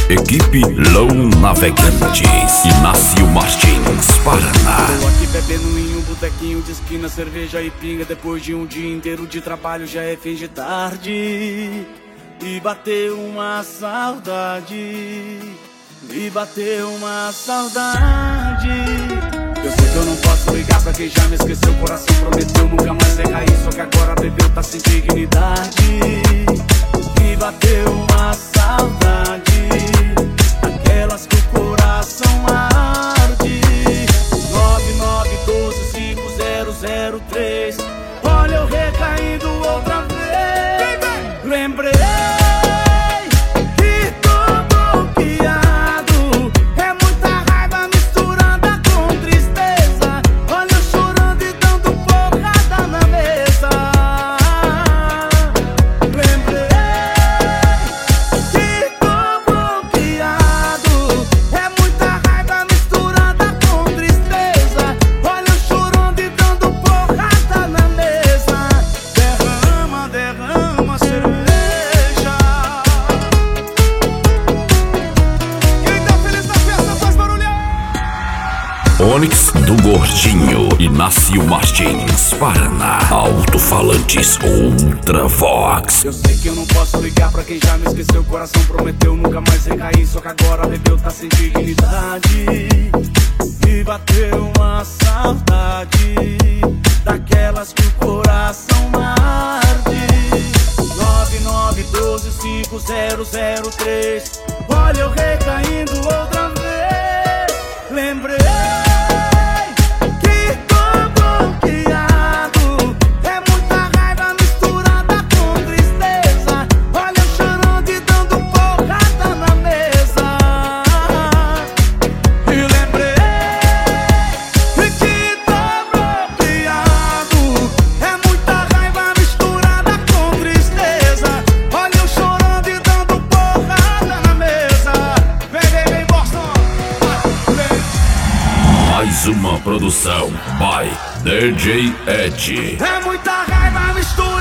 Equipe Low Navegantes, Inácio Martins, Paraná. Tô aqui bebendo em um botequinho de esquina, cerveja e pinga. Depois de um dia inteiro de trabalho já é fim de tarde. E bateu uma saudade, me bateu uma saudade. Eu sei que eu não posso ligar pra quem já me esqueceu. O coração prometeu nunca mais recair, só que agora bebeu, tá sem dignidade. Me bateu uma saudade, aquelas que o coração arde. 99125003. Olha eu recaindo outra vez. Lembrei que tô bloqueado. É muita raiva misturada com tristeza. Olha eu chorando e dando porrada na mesa. Lembrei que tô bloqueado. É muita raiva misturada com tristeza. Olha eu chorando e dando porrada na mesa. Derrama, derrama cerveja. Quem tá feliz na festa faz barulho. Onyx do Gordinho, Inácio Martins, Paraná. Alto-falantes Ultravox. Eu sei que eu não posso ligar pra quem já me esqueceu. O coração prometeu nunca mais recair, só que agora bebeu, tá sem dignidade. Me bateu uma saudade, daquelas que o coração arde. 99125003. Olha eu recaindo outra vez. Lembrei que tô bloqueado. É muita raiva misturada com tristeza. Olha eu chorando e dando porrada na mesa. E lembrei que tô bloqueado. É muita raiva misturada com tristeza. Olha eu chorando e dando porrada na mesa. Vem, Boston. Mais uma produção by DJ Ed. É muita raiva misturada